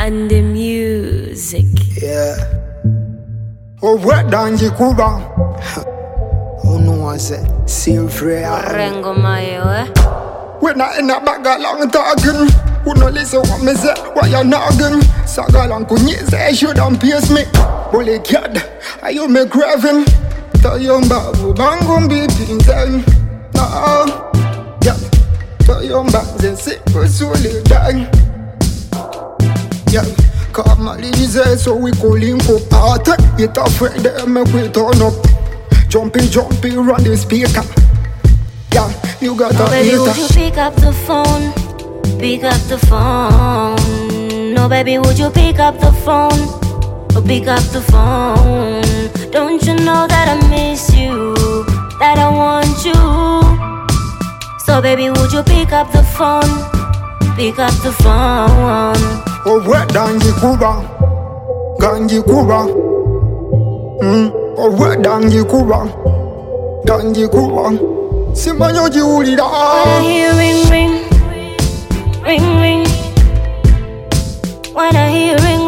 and the music. Yeah. Oh, what danji kuba? Who knows it? Silver. Rengo mayo, eh? When I in a bag of long talking, who no listen what me say? Why you nagging? Sagalang kunyize shouldn't pierce me. Holy cat, are you me craving? Tell you babu bangum be pinten. Nah, yeah. Tell you babu sick for solely dying. Yeah. Come on, Lizzie, so we call him up. I take it off when they make we turn up. Jumpy, run the speaker. Yeah, you got Oh a baby, hitter. would you pick up the phone? Pick up the phone. No baby, would you pick up the phone? Oh, pick up the phone. Don't you know that I miss you? That I want you. So baby, would you pick up the phone? Pick up the phone. Oh, what danji kuba? Ganji kuba. Oh, what danji kuba? Danji kuba. Simanyo jiuli da. When I hear ring, ring, ring. When I hear ring,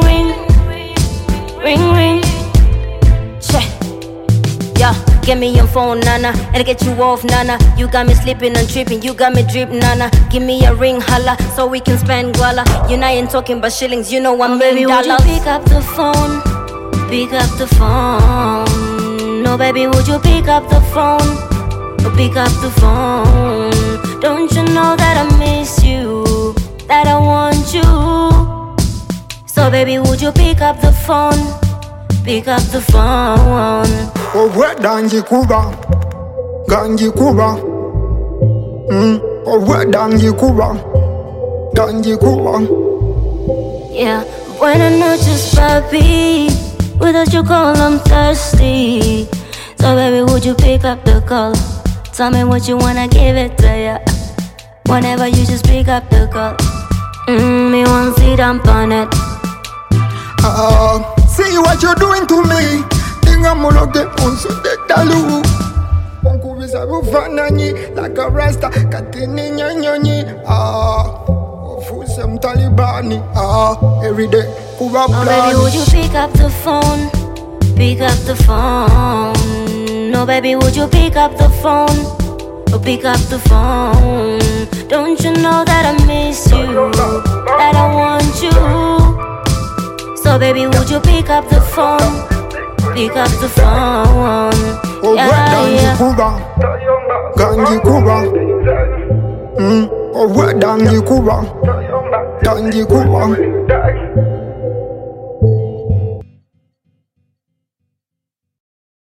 ring. Che. Yeah, give me your phone, nana, and get you off, nana. You got me slipping and tripping, you got me drip, nana. Give me a ring, holla, so we can spend guala. You know I ain't talking about shillings, you know $1 million. Would you pick up the phone? Pick up the phone. No, baby, would you pick up the phone? Oh, pick up the phone. Don't you know that I miss you? That I want you. So baby, would you pick up the phone? Pick up the phone. Oh, what danji kuba? Ganji kuba. Oh, what danji kuba? Danji kuba. Yeah, buenas noches, papi. Without your call, I'm thirsty. So baby, would you pick up the call? Tell me what you wanna give it to ya. Whenever you just pick up the call. Me want to see them on it. See what you're doing to me. Tingamuloke unso de dalu. Ponkuvisa bufanani like a rasta. Katini nyanyoni. Ofuse mtalibani. Every day kuba Oh baby, would you pick up the phone? Pick up the phone. No baby, would you pick up the phone? Oh, pick up the phone. Don't you know that I miss you? That I want you. So baby, would you pick up the phone? Pick up the phone. Oh, what danji kuba? Ganji kuba. Oh, what danji kuba? Danji kuba.